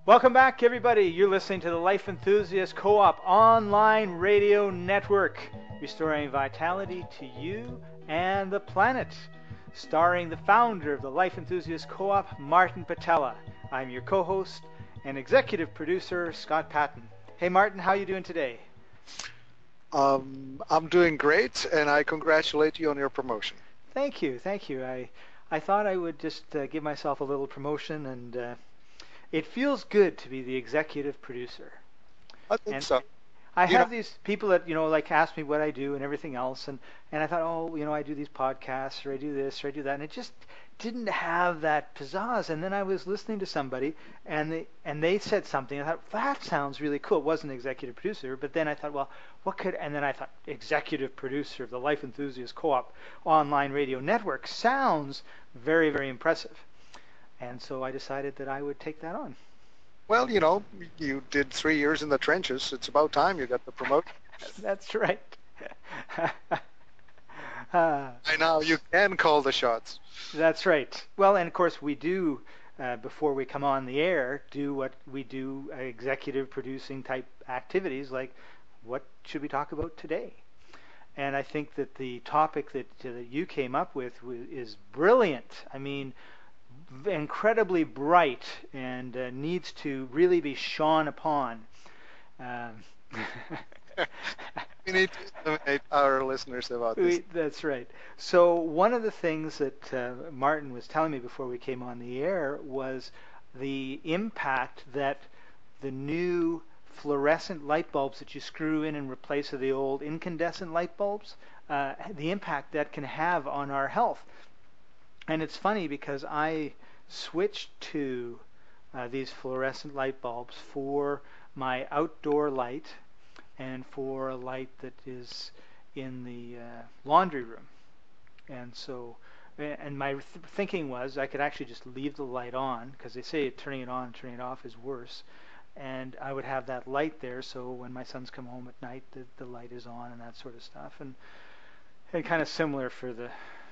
Welcome back, everybody. You're listening to the Life Enthusiast Co-op online radio network, restoring vitality to you and the planet. Starring the founder of the Life Enthusiast Co-op, Martin Patella. I'm your co-host and executive producer, Scott Patton. Hey, Martin, how are you doing today? I'm doing great, and I congratulate you on your promotion. Thank you, thank you. I thought I would just give myself a little promotion, and it feels good to be the executive producer. I think so. I have these people that, like ask me what I do and everything else, and I thought, I do these podcasts, or I do this, or I do that, and it just didn't have that pizzazz. And then I was listening to somebody, and they said something, and I thought, that sounds really cool. It wasn't executive producer, but then I thought, well, and then I thought, executive producer of the Life Enthusiast Co-op online radio network sounds very, very impressive. And so I decided that I would take that on. Well, you did 3 years in the trenches. It's about time you got the promotion. That's right. By now you can call the shots. That's right. Well, and of course we do, before we come on the air, do what we do, executive producing type activities, like what should we talk about today? And I think that the topic that you came up with is brilliant. I mean, incredibly bright, and needs to really be shone upon. We need to illuminate our listeners about this. That's right. So one of the things that Martin was telling me before we came on the air was the impact that the new fluorescent light bulbs that you screw in replace of the old incandescent light bulbs, the impact that can have on our health. And it's funny because I switched to these fluorescent light bulbs for my outdoor light and for a light that is in the laundry room. And so, and my thinking was I could actually just leave the light on, because they say turning it on and turning it off is worse. And I would have that light there, so when my sons come home at night, the light is on and that sort of stuff. And kind of similar for the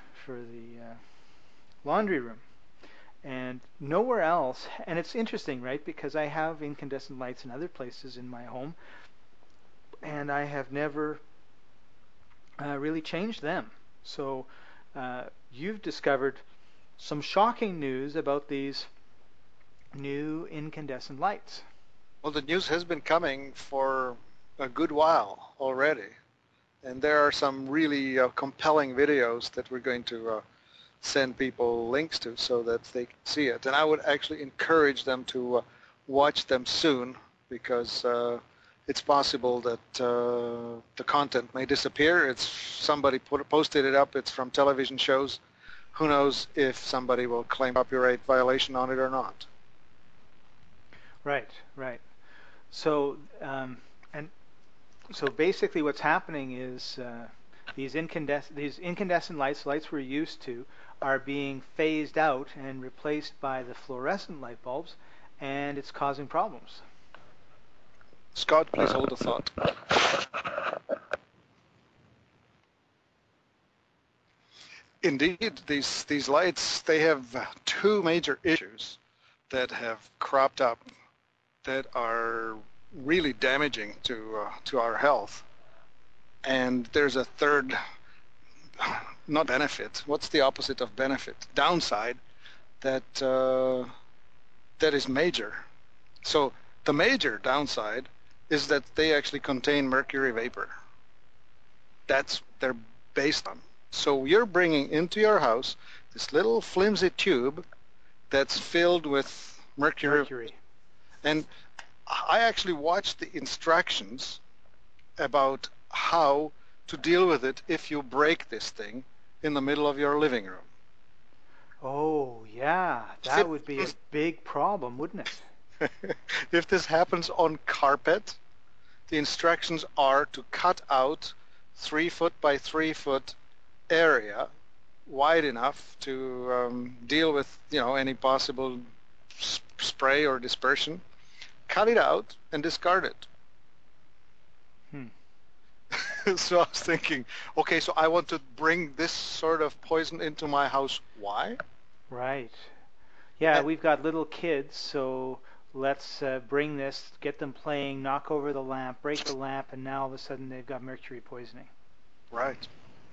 laundry room. And nowhere else, and it's interesting, right, because I have incandescent lights in other places in my home, and I have never really changed them. So you've discovered some shocking news about these new incandescent lights. Well, the news has been coming for a good while already, and there are some really compelling videos that we're going to send people links to so that they can see it. And I would actually encourage them to watch them soon, because it's possible that the content may disappear. It's somebody posted it up. It's from television shows. Who knows if somebody will claim copyright violation on it or not. Right. So so basically what's happening is these incandescent lights we're used to, are being phased out and replaced by the fluorescent light bulbs, and it's causing problems. Scott, please hold the thought. Indeed, these lights, they have two major issues that have cropped up that are really damaging to our health. And there's a third, not benefit. What's the opposite of benefit? Downside that is major. So the major downside is that they actually contain mercury vapor. That's they're based on. So you're bringing into your house this little flimsy tube that's filled with mercury. And I actually watched the instructions about how to deal with it if you break this thing in the middle of your living room. Oh, yeah, that would be a big problem, wouldn't it? If this happens on carpet, the instructions are to cut out 3 foot by 3 foot area wide enough to deal with any possible spray or dispersion. Cut it out and discard it. So I was thinking, okay, so I want to bring this sort of poison into my house. Why? Right. Yeah, we've got little kids, so let's bring this, get them playing, knock over the lamp, break the lamp, and now all of a sudden they've got mercury poisoning. Right.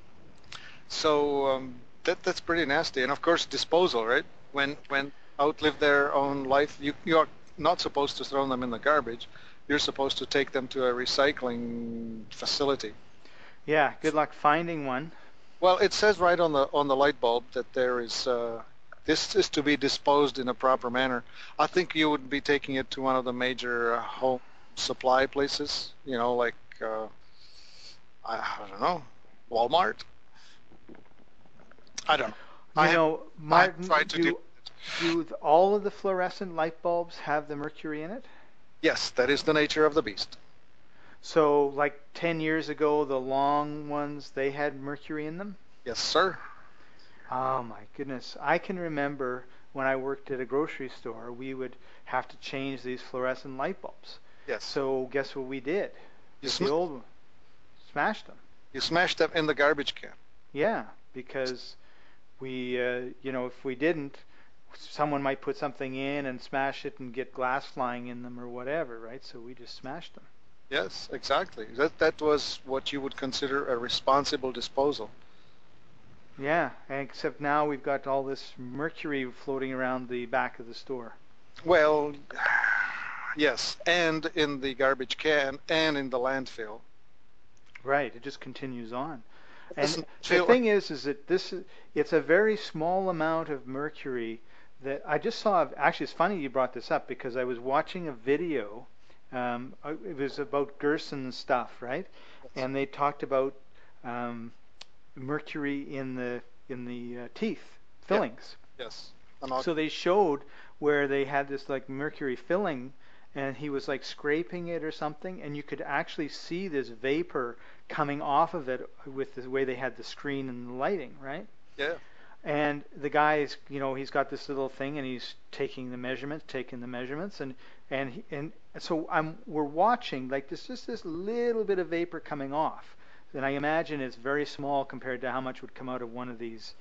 So that's pretty nasty. And of course, disposal, right? When outlive their own life, you are not supposed to throw them in the garbage. You're supposed to take them to a recycling facility. Yeah, good luck finding one. Well, it says right on the light bulb that there is this is to be disposed in a proper manner. I think you would be taking it to one of the major home supply places, you know, like I don't know, Walmart. I don't know. You know, Martin, do all of the fluorescent light bulbs have the mercury in it? Yes, that is the nature of the beast. So, like 10 years ago, the long ones, they had mercury in them? Yes, sir. Oh my goodness. I can remember when I worked at a grocery store, we would have to change these fluorescent light bulbs. Yes. So guess what we did? The old one. Smashed them. You smashed them in the garbage can. Yeah, because we, you know, if we didn't, someone might put something in and smash it and get glass flying in them or whatever, right? So we just smashed them. Yes, exactly. That was what you would consider a responsible disposal. Yeah, except now we've got all this mercury floating around the back of the store. Well, yes, and in the garbage can and in the landfill. Right, it just continues on. And Listen, the thing is that it's a very small amount of mercury that I just saw. Actually, it's funny you brought this up because I was watching a video. It was about Gerson stuff, right? And they talked about mercury in the teeth fillings. Yeah. Yes. So they showed where they had this like mercury filling, and he was like scraping it or something, and you could actually see this vapor coming off of it with the way they had the screen and the lighting, right? Yeah. And the guy's, you know, he's got this little thing, and he's taking the measurements, and so we're watching like this, just this little bit of vapor coming off, and I imagine it's very small compared to how much would come out of one of these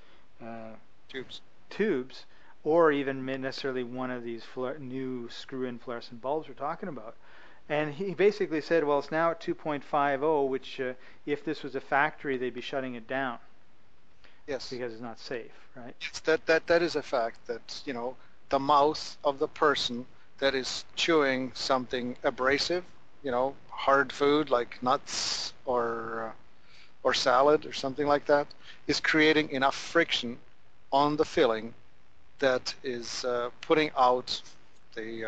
tubes, or even necessarily one of these new screw-in fluorescent bulbs we're talking about. And he basically said, well, it's now at 2.50, which if this was a factory, they'd be shutting it down. Yes. Because it's not safe, right? That is a fact that, you know, the mouth of the person that is chewing something abrasive, you know, hard food like nuts or salad or something like that, is creating enough friction on the filling that is putting out the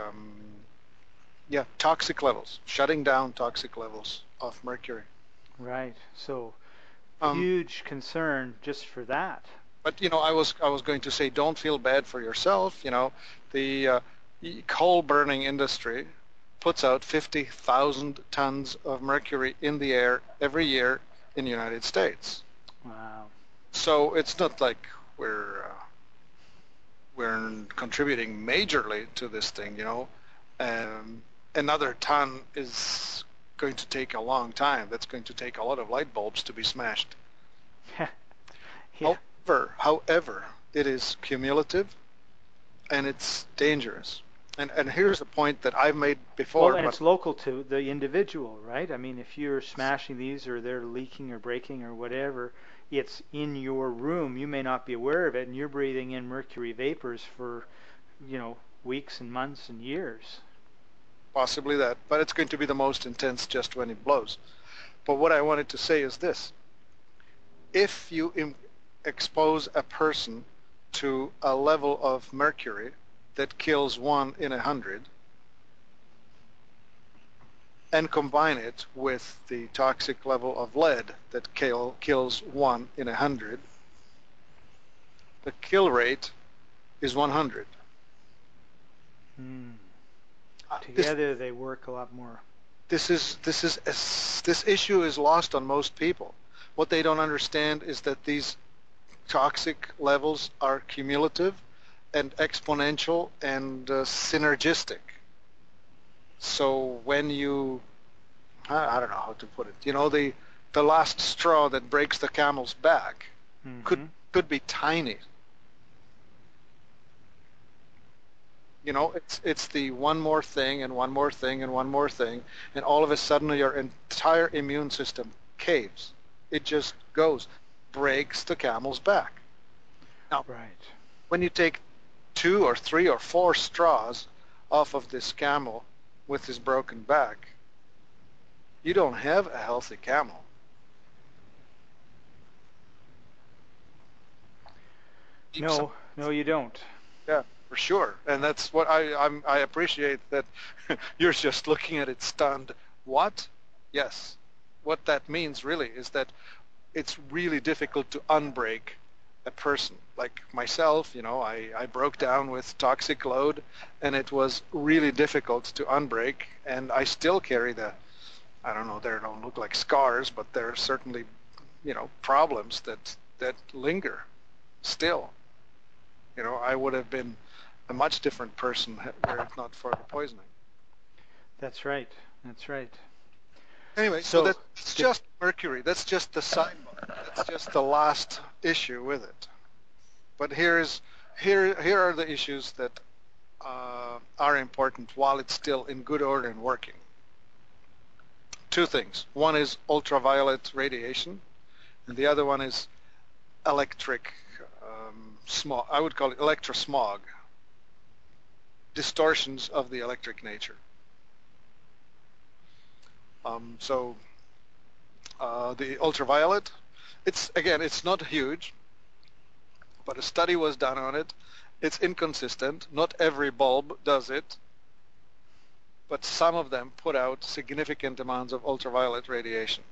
toxic levels, shutting down toxic levels of mercury. Right. So huge concern just for that. But you know, I was going to say, don't feel bad for yourself. You know, the coal burning industry puts out 50,000 tons of mercury in the air every year in the United States. Wow. So it's not like we're contributing majorly to this thing, you know. Another ton is going to take a long time. That's going to take a lot of light bulbs to be smashed. Yeah. However, it is cumulative and it's dangerous. And here's a point that I've made before. Well, and it's local to the individual, right? I mean, if you're smashing these or they're leaking or breaking or whatever, it's in your room. You may not be aware of it, and you're breathing in mercury vapors for, you know, weeks and months and years. Possibly that, but it's going to be the most intense just when it blows. But what I wanted to say is this. If you expose a person to a level of mercury that kills 1 in 100 and combine it with the toxic level of lead that kills 1 in 100, the kill rate is 100. Together they work a lot more. This issue is lost on most people. What they don't understand is that these toxic levels are cumulative and exponential and synergistic. So when you, I don't know how to put it, you know, the last straw that breaks the camel's back could be tiny. You know, it's the one more thing and one more thing and one more thing, and all of a sudden your entire immune system caves. It just goes, breaks the camel's back. Now, Right. when you take 2 or 3 or 4 straws off of this camel with his broken back, you don't have a healthy camel. No, no, you don't. Yeah, for sure. And that's what I appreciate that you're just looking at it stunned. What? Yes. What that means really is that it's really difficult to unbreak a person. Like myself, you know, I broke down with toxic load and it was really difficult to unbreak, and I still carry I don't know, they don't look like scars, but there are certainly, you know, problems that linger still. You know, I would have been a much different person were it not for the poisoning. That's right. That's right. Anyway, so So, that's the, just mercury. That's just the sidebar. That's just the last issue with it. But here are the issues that are important while it's still in good order and working. 2 things. One is ultraviolet radiation, and the other one is electric smog. I would call it electrosmog, distortions of the electric nature. So the ultraviolet, it's not huge, but a study was done on it. It's inconsistent. Not every bulb does it, but some of them put out significant amounts of ultraviolet radiation,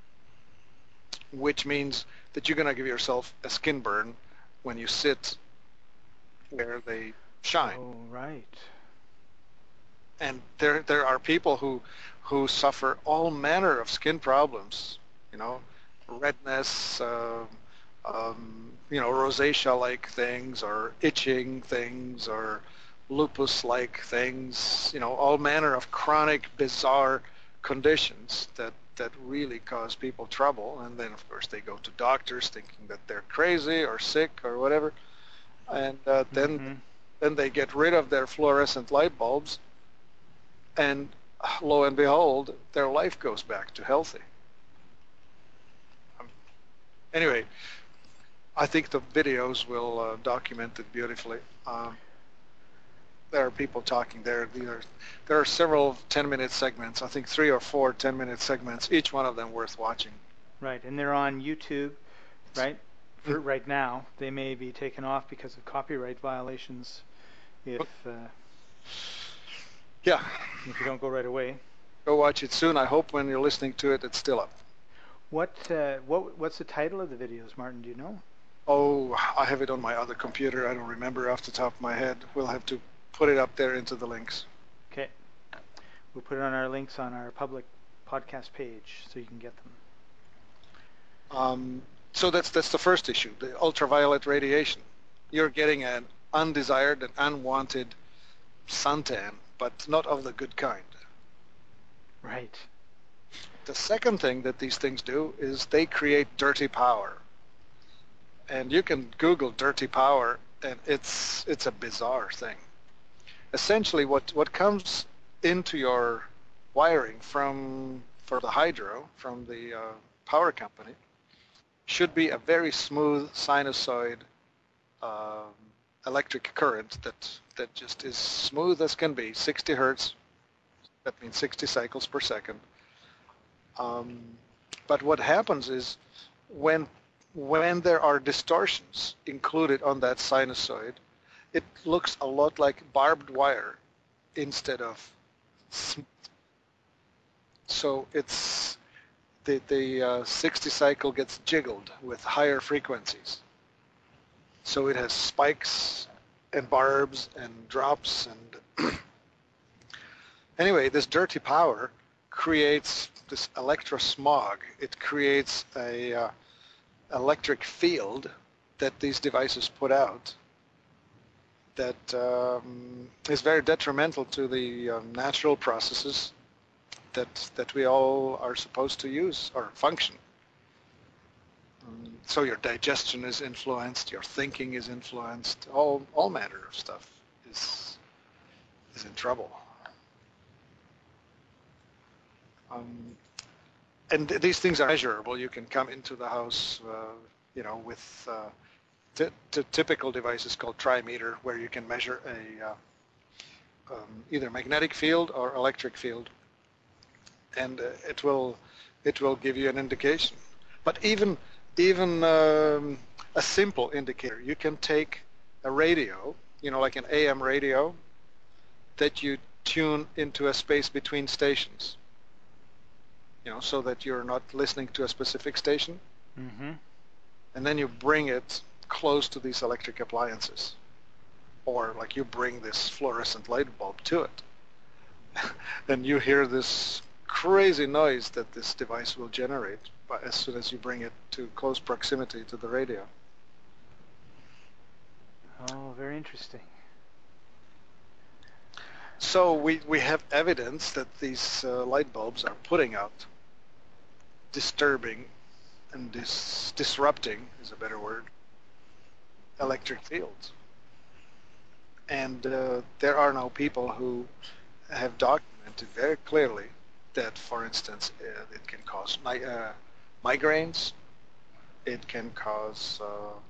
which means that you're going to give yourself a skin burn when you sit where they shine. oh, right. And there are people who suffer all manner of skin problems, you know, redness, you know, rosacea-like things, or itching things, or lupus-like things, you know, all manner of chronic, bizarre conditions that really cause people trouble. And then, of course, they go to doctors thinking that they're crazy or sick or whatever, and Mm-hmm. then they get rid of their fluorescent light bulbs, and lo and behold, their life goes back to healthy. Anyway, I think the videos will document it beautifully. There are people talking there. There are several 10-minute segments. I think 3 or 4 10-minute segments, each one of them worth watching. Right. And they're on YouTube, right? For right now, they may be taken off because of copyright violations if Yeah, if you don't go right away. go watch it soon. I hope when you're listening to it, it's still up. What's the title of the videos, Martin? Do you know? Oh, I have it on my other computer. I don't remember off the top of my head. We'll have to put it up there into the links. Okay. We'll put it on our links on our public podcast page so you can get them. So that's the first issue, the ultraviolet radiation. You're getting an undesired and unwanted suntan, but not of the good kind. Right. The second thing that these things do is they create dirty power. And you can Google dirty power, and it's a bizarre thing. Essentially, what comes into your wiring for the hydro from the power company should be a very smooth sinusoid electric current that just is smooth as can be, 60 hertz. That means 60 cycles per second. But what happens is when there are distortions included on that sinusoid, it looks a lot like barbed wire instead of smooth. So it's the 60 cycle gets jiggled with higher frequencies. So it has spikes and barbs and drops and anyway, this dirty power creates this electrosmog. It creates a electric field that these devices put out that is very detrimental to the natural processes that we all are supposed to use or function. So your digestion is influenced, your thinking is influenced, all manner of stuff is is in trouble. And these things are measurable. You can come into the house, with typical devices called trimeter, where you can measure either magnetic field or electric field, and it will give you an indication. But even a simple indicator, you can take a radio, like an AM radio, that you tune into a space between stations, so that you're not listening to a specific station, and then you bring it close to these electric appliances, or like you bring this fluorescent light bulb to it, and you hear this crazy noise that this device will generate as soon as you bring it to close proximity to the radio. Oh, very interesting. So we have evidence that these light bulbs are putting out disturbing and disrupting is a better word, electric fields. And there are now people who have documented very clearly that, for instance, it can cause migraines, it can cause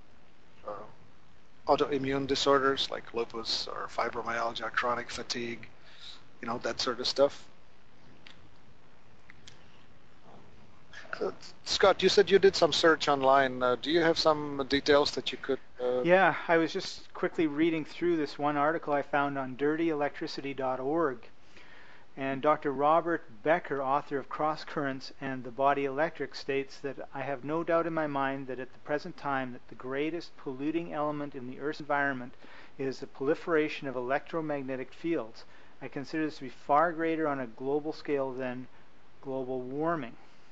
autoimmune disorders like lupus or fibromyalgia, chronic fatigue, that sort of stuff. Scott, you said you did some search online. Do you have some details that you could... Yeah, I was just quickly reading through this one article I found on dirtyelectricity.org. And Dr. Robert Becker, author of Cross Currents and The Body Electric, states that I have no doubt in my mind that at the present time that the greatest polluting element in the Earth's environment is the proliferation of electromagnetic fields. I consider this to be far greater on a global scale than global warming.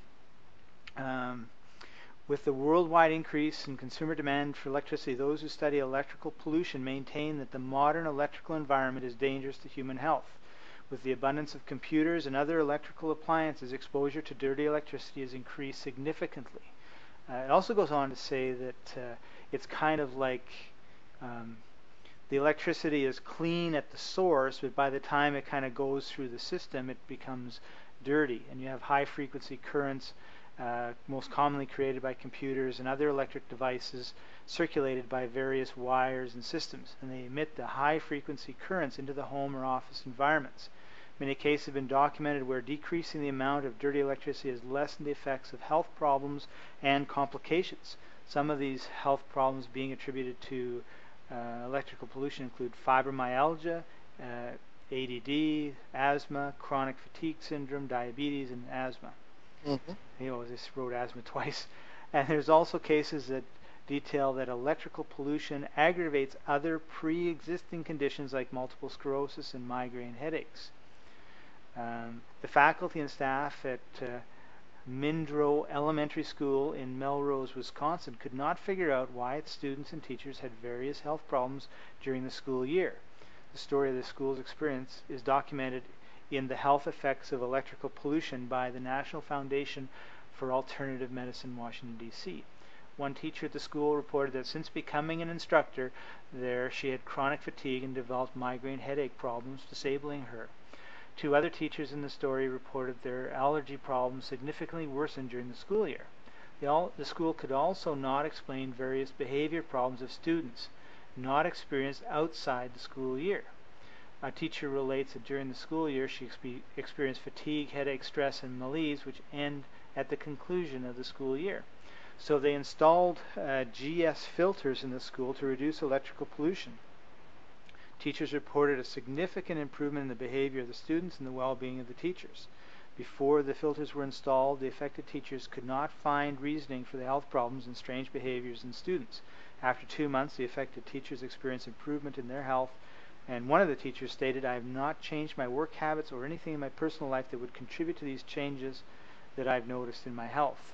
With the worldwide increase in consumer demand for electricity, those who study electrical pollution maintain that the modern electrical environment is dangerous to human health. With the abundance of computers and other electrical appliances, exposure to dirty electricity has increased significantly. It also goes on to say that it's kind of like the electricity is clean at the source, but by the time it kind of goes through the system, it becomes dirty. And you have high-frequency currents, most commonly created by computers and other electric devices, circulated by various wires and systems, and they emit the high-frequency currents into the home or office environments. Many cases have been documented where decreasing the amount of dirty electricity has lessened the effects of health problems and complications. Some of these health problems being attributed to electrical pollution include fibromyalgia, ADD, asthma, chronic fatigue syndrome, diabetes, and asthma. I just wrote asthma twice. And there's also cases that detail that electrical pollution aggravates other pre-existing conditions like multiple sclerosis and migraine headaches. The faculty and staff at Mindro Elementary School in Melrose, Wisconsin could not figure out why its students and teachers had various health problems during the school year. The story of the school's experience is documented in the health effects of electrical pollution by the National Foundation for Alternative Medicine, Washington, D.C. One teacher at the school reported that since becoming an instructor there, she had chronic fatigue and developed migraine headache problems, disabling her. Two other teachers in the story reported their allergy problems significantly worsened during the school year. The school could also not explain various behavior problems of students not experienced outside the school year. A teacher relates that during the school year she experienced fatigue, headache, stress, and malaise, which end at the conclusion of the school year. So they installed GS filters in the school to reduce electrical pollution. Teachers reported a significant improvement in the behavior of the students and the well-being of the teachers. Before the filters were installed, the affected teachers could not find reasoning for the health problems and strange behaviors in students. After 2 months, the affected teachers experienced improvement in their health, and one of the teachers stated, "I have not changed my work habits or anything in my personal life that would contribute to these changes that I've noticed in my health."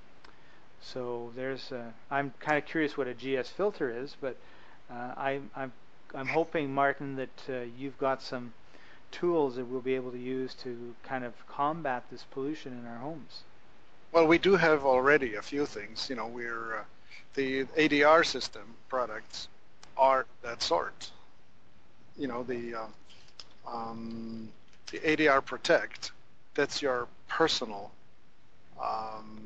So there's, I'm kind of curious what a GS filter is, but I'm hoping, Martin, that you've got some tools that we'll be able to use to kind of combat this pollution in our homes. Well, we do have already a few things. We're the ADR system products are that sort. The The ADR Protect, that's your personal um,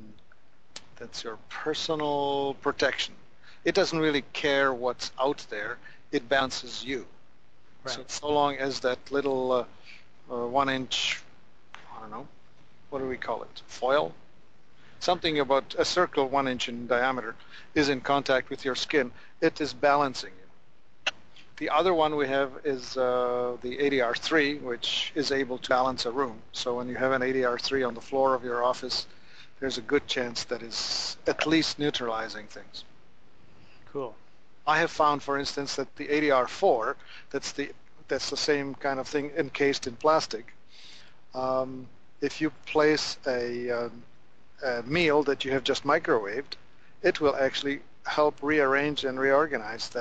protection. It doesn't really care what's out there. It balances you. So Right. so long as that little 1 inch, I don't know, what do we call it? Foil? Something about a circle 1 inch in diameter is in contact with your skin, it is balancing you. The other one we have is the ADR3, which is able to balance a room. So when you have an ADR3 on the floor of your office, there's a good chance that is at least neutralizing things. Cool. I have found, for instance, that the ADR4, that's the same kind of thing encased in plastic. If you place a meal that you have just microwaved, it will actually help rearrange and reorganize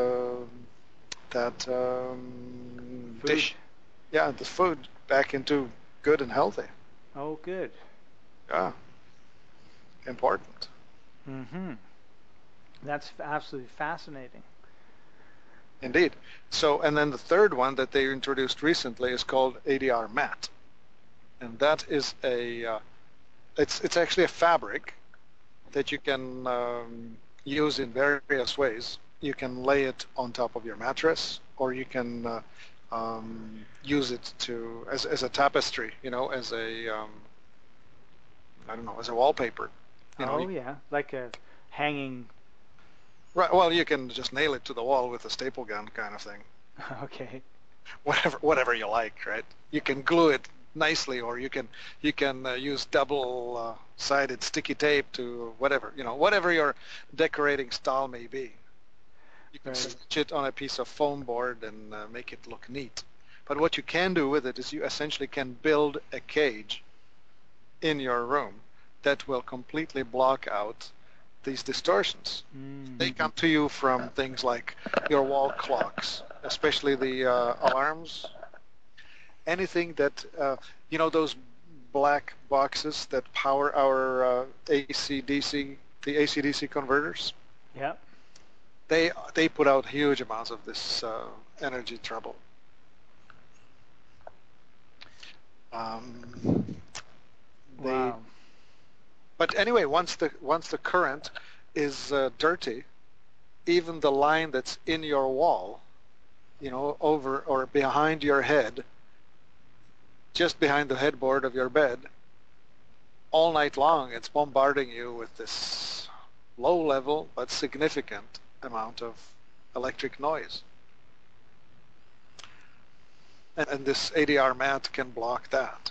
that Food. dish, yeah, the food back into good and healthy. Oh, good. Yeah, important. Mm-hmm. That's absolutely fascinating. Indeed. So, and then the third one that they introduced recently is called ADR Mat, and that is it's actually a fabric that you can use in various ways. You can lay it on top of your mattress, or you can use it to as a tapestry, as a I don't know, as a wallpaper. Oh, yeah, like a hanging. Right. Well, you can just nail it to the wall with a staple gun, kind of thing. Okay. Whatever you like, right? You can glue it nicely, or you can use double-sided sticky tape to whatever your decorating style may be. You can Right. stitch it on a piece of foam board and make it look neat. But what you can do with it is you essentially can build a cage in your room that will completely block out these distortions. They Mm. come to you from things like your wall clocks, especially the alarms, anything that, those black boxes that power our AC/DC, the AC/DC converters. Yep. They put out huge amounts of this energy trouble. Um, they, Wow. but anyway, once the current is dirty, even the line that's in your wall, over or behind your head, just behind the headboard of your bed, all night long, it's bombarding you with this low level but significant amount of electric noise. And this ADR mat can block that.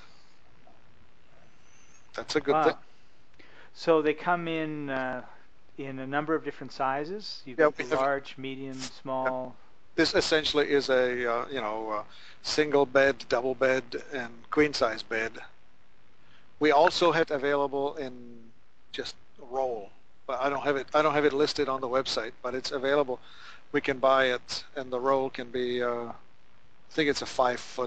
That's a good thing. Wow. So they come in a number of different sizes. You've Yeah, got the large, medium, small. this essentially is a single bed, double bed, and queen size bed. We also have it available in just roll, but I don't have it listed on the website, but it's available. We can buy it, and the roll can be I think it's a 5 foot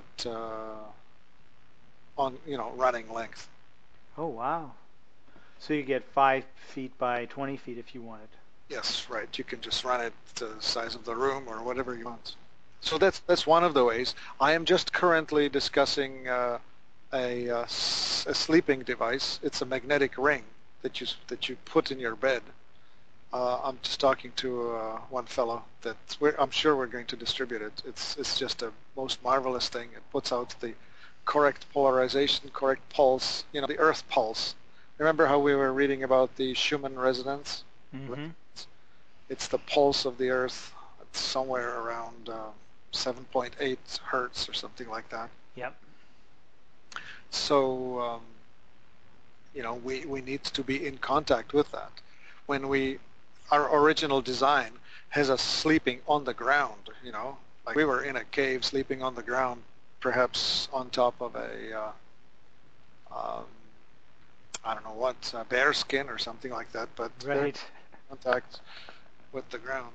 on running length. Oh, wow. So you get 5 feet by 20 feet if you wanted. Yes, right. You can just run it to the size of the room or whatever you want. So that's one of the ways. I am just currently discussing a sleeping device. It's a magnetic ring that you put in your bed. I'm just talking to one fellow that I'm sure we're going to distribute it. It's just a most marvelous thing. It puts out the correct polarization, correct pulse, the Earth pulse. Remember how we were reading about the Schumann resonance? Mm-hmm. It's the pulse of the Earth. It's somewhere around 7.8 hertz or something like that. Yep. So, we need to be in contact with that. Our original design has us sleeping on the ground, like we were in a cave sleeping on the ground, perhaps on top of I don't know what, bear skin or something like that, but very Right. contact with the ground.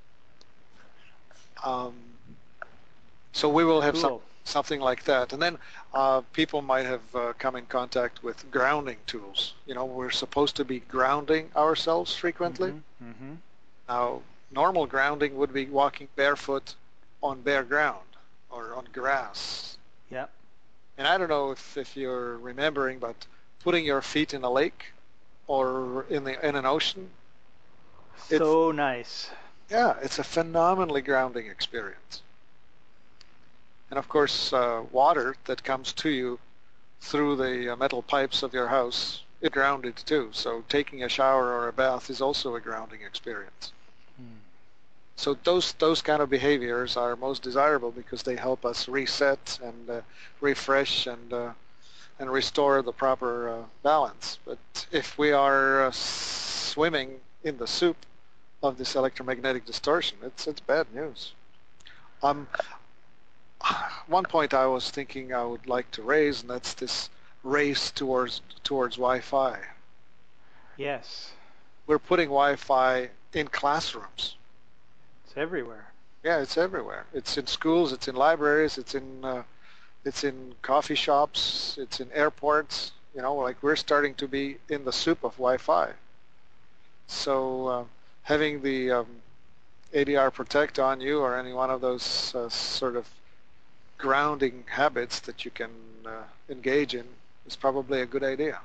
Um, so we will have Cool. something like that. And then people might have come in contact with grounding tools. We're supposed to be grounding ourselves frequently. Mm-hmm. Mm-hmm. Now, normal grounding would be walking barefoot on bare ground or on grass, Yep. And I don't know if you're remembering, but putting your feet in a lake or in an ocean, it's So nice. yeah, it's a phenomenally grounding experience. And of course, water that comes to you through the metal pipes of your house is grounded too. So taking a shower or a bath is also a grounding experience. Hmm. So those kind of behaviors are most desirable because they help us reset and refresh and restore the proper balance. But if we are swimming in the soup of this electromagnetic distortion, it's bad news. Um, One point I was thinking I would like to raise, and that's this race towards Wi-Fi. Yes. We're putting Wi-Fi in classrooms. It's everywhere. Yeah, it's everywhere. It's in schools, it's in libraries, it's in coffee shops, it's in airports. You know, like we're starting to be in the soup of Wi-Fi. So having the ADR Protect on you or any one of those sort of grounding habits that you can engage in is probably a good idea.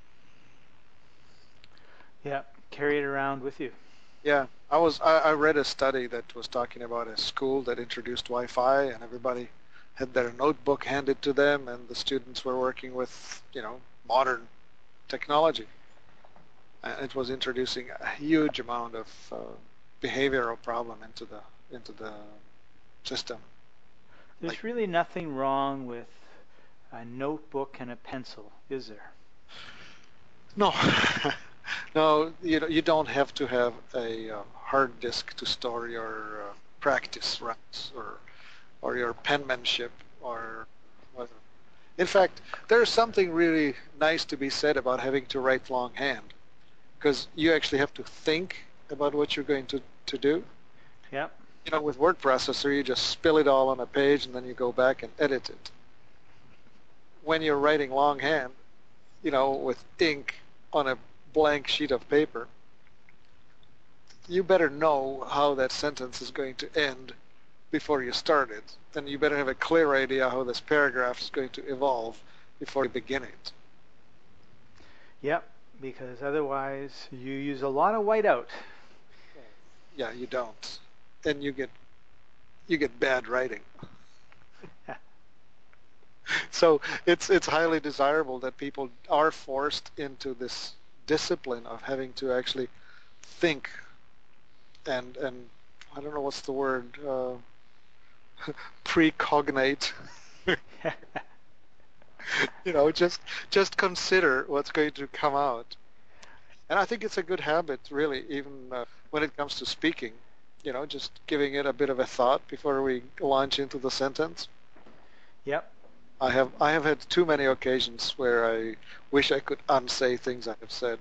Yep. Carry it around with you. Yeah, I read a study that was talking about a school that introduced Wi-Fi and everybody had their notebook handed to them and the students were working with, modern technology. And it was introducing a huge amount of behavioral problem into the system. Like, There's really nothing wrong with a notebook and a pencil, is there? no, no, you don't have to have a hard disk to store your practice runs or your penmanship or whatever. In fact, there's something really nice to be said about having to write longhand because you actually have to think about what you're going to do. Yep. With word processor, you just spill it all on a page and then you go back and edit it. When you're writing longhand, with ink on a blank sheet of paper, you better know how that sentence is going to end before you start it. And you better have a clear idea how this paragraph is going to evolve before you begin it. Yep. Because otherwise you use a lot of whiteout. Yeah, you don't. And you get bad writing. So it's highly desirable that people are forced into this discipline of having to actually think and I don't know what's the word, precognate. Just consider what's going to come out. And I think it's a good habit, really, even when it comes to speaking. Just giving it a bit of a thought before we launch into the sentence. Yep. I have had too many occasions where I wish I could unsay things I have said.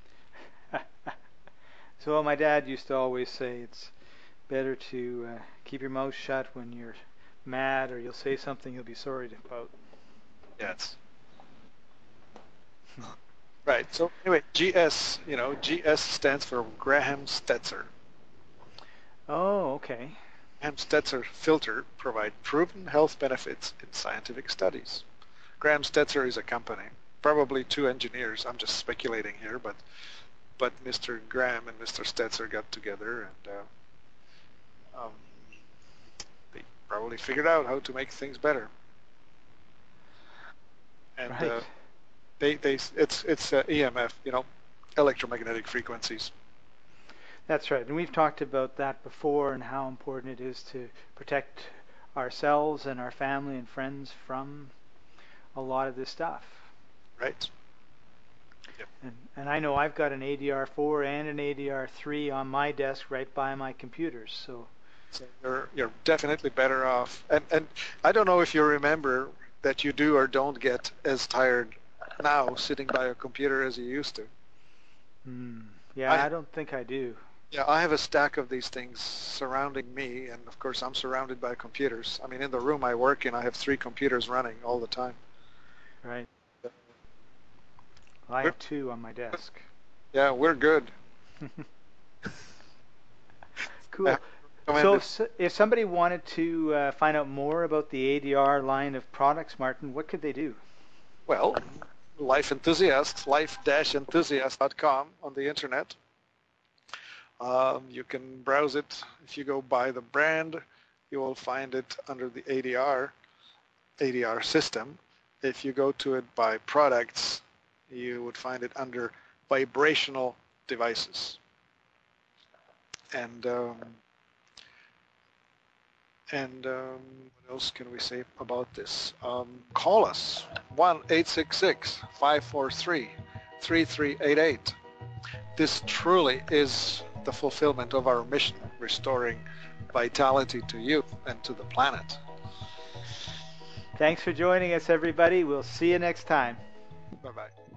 So my dad used to always say it's better to keep your mouth shut when you're mad, or you'll say something you'll be sorry about. Yes. Right. So anyway, GS, GS stands for Graham Stetzer. Oh, okay. Graham Stetzer filter provide proven health benefits in scientific studies. Graham Stetzer is a company, probably two engineers. I'm just speculating here, but Mr. Graham and Mr. Stetzer got together and um, they probably figured out how to make things better. And Right. it's EMF, electromagnetic frequencies. That's right. And we've talked about that before and how important it is to protect ourselves and our family and friends from a lot of this stuff. Right. Yep. And I know I've got an ADR4 and an ADR3 on my desk right by my computers. So So you're definitely better off. And I don't know if you remember that you do or don't get as tired now sitting by a computer as you used to. yeah, I I don't think I do. Yeah, I have a stack of these things surrounding me, and of course I'm surrounded by computers. I mean, in the room I work in, I have 3 computers running all the time. Right. Well, I We're, have 2 on my desk. yeah, we're good. Cool. So if somebody wanted to find out more about the ADR line of products, Martin, what could they do? Well, Life Enthusiasts, life-enthusiast.com on the internet. You can browse it. If you go by the brand, you will find it under the ADR system. If you go to it by products, you would find it under vibrational devices. And what else can we say about this? Call us, 1-866-543-3388. This truly is the fulfillment of our mission, restoring vitality to you and to the planet. Thanks for joining us, everybody. We'll see you next time. Bye-bye.